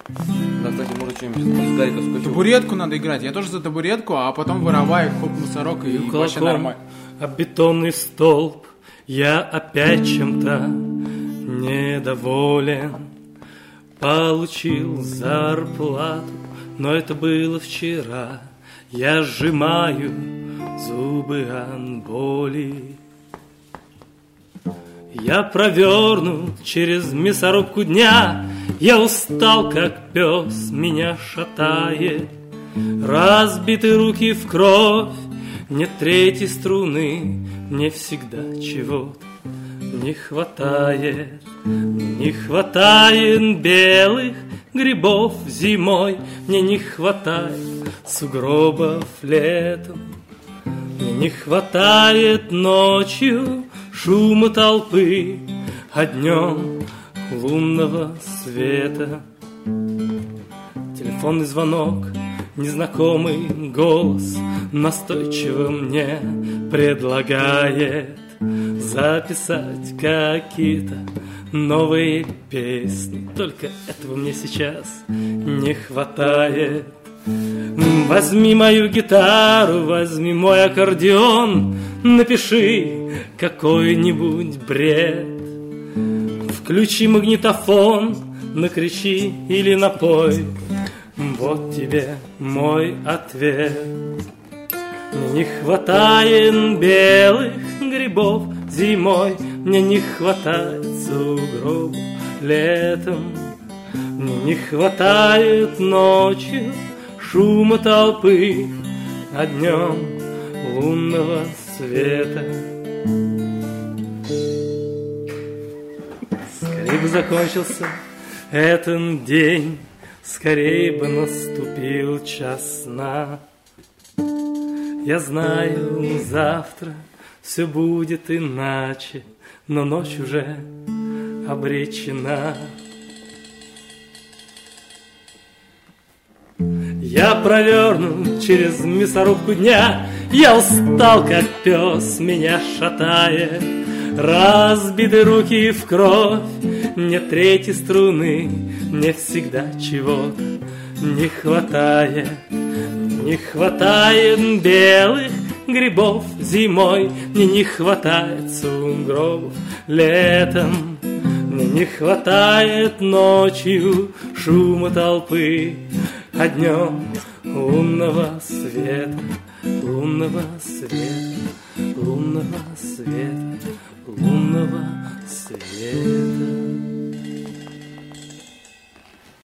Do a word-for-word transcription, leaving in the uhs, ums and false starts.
Да, кстати, может что-нибудь из Гарика Сукачева. Табуретку надо играть. Я тоже за табуретку, а потом вырываю хоп мусорок и, и вообще нормально. А бетонный столб, я опять чем-то недоволен. Получил зарплату, но это было вчера. Я сжимаю зубы от боли. Я провернул через мясорубку дня. Я устал, как пес, меня шатает. Разбиты руки в кровь, нет третьей струны. Мне всегда чего-то не хватает. Не хватает белых грибов зимой. Мне не хватает сугробов летом. Мне не хватает ночью шума толпы, а днем лунного света. Телефонный звонок, незнакомый голос настойчиво мне предлагает записать какие-то новые песни. Только этого мне сейчас не хватает. Возьми мою гитару, возьми мой аккордеон, напиши какой-нибудь бред. Включи магнитофон, накричи или напой. Вот тебе мой ответ. Мне не хватает белых грибов зимой. Мне не хватает сугробов летом. Мне не хватает ночью шума толпы, а днем лунного света. Скорее бы закончился этот день, скорее бы наступил час сна. Я знаю, завтра все будет иначе, но ночь уже обречена. Я проверну через мясорубку дня. Я устал, как пес, меня шатает. Разбиты руки в кровь, нет третьей струны. Мне всегда чего-то не хватает. Не хватает белых грибов зимой. Мне не хватает сугробов летом. Мне не хватает ночью шума толпы, а днем лунного света, лунного света, лунного света, лунного света.